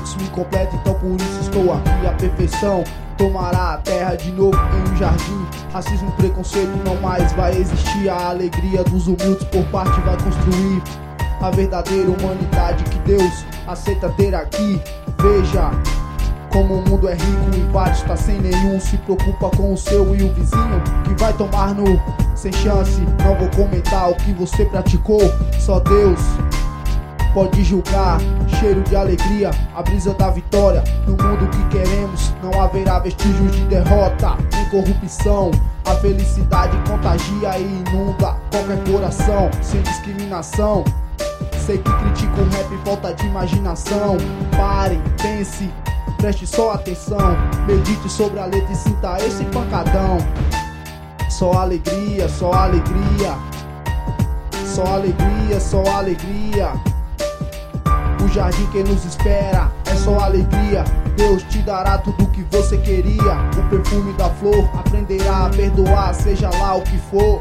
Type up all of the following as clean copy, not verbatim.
isso me completa, então por isso estou aqui. A perfeição tomará a terra de novo em um jardim. Racismo, preconceito não mais vai existir. A alegria dos humildes por parte vai construir a verdadeira humanidade que Deus aceita ter aqui. Veja como o mundo é rico, em vários tá sem nenhum. Se preocupa com o seu e o vizinho que vai tomar no sem chance. Não vou comentar o que você praticou, só Deus pode julgar. Cheiro de alegria, a brisa da vitória. No mundo que queremos não haverá vestígios de derrota nem corrupção. A felicidade contagia e inunda qualquer coração, sem discriminação. Sei que critico o rap, falta de imaginação. Pare, pense, preste só atenção. Medite sobre a letra e sinta esse pancadão. Só alegria, só alegria. Só alegria, só alegria. O jardim que nos espera é só alegria. Deus te dará tudo o que você queria. O perfume da flor aprenderá a perdoar, seja lá o que for.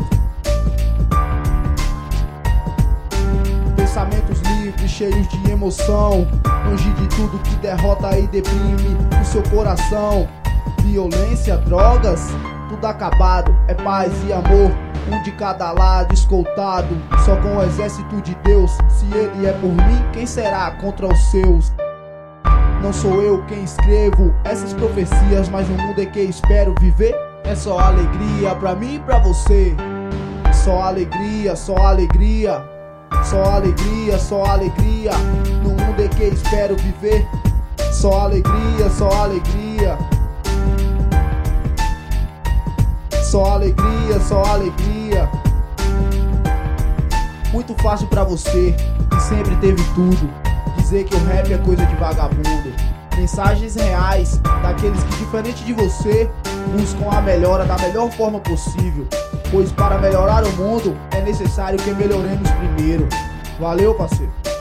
Pensamentos livres, cheios de emoção, longe de tudo que derrota e deprime o seu coração. Violência, drogas, tudo acabado, é paz e amor, um de cada lado, escoltado só com o exército de Deus. Se ele é por mim, quem será contra os seus? Não sou eu quem escrevo essas profecias, mas no mundo é que espero viver. É só alegria pra mim e pra você. Só alegria, só alegria. Só alegria, só alegria. No mundo é que espero viver. Só alegria, só alegria. Só alegria, só alegria. Muito fácil pra você, que sempre teve tudo, dizer que o rap é coisa de vagabundo. Mensagens reais, daqueles que, diferente de você, buscam a melhora da melhor forma possível. Pois para melhorar o mundo, é necessário que melhoremos primeiro. Valeu, parceiro.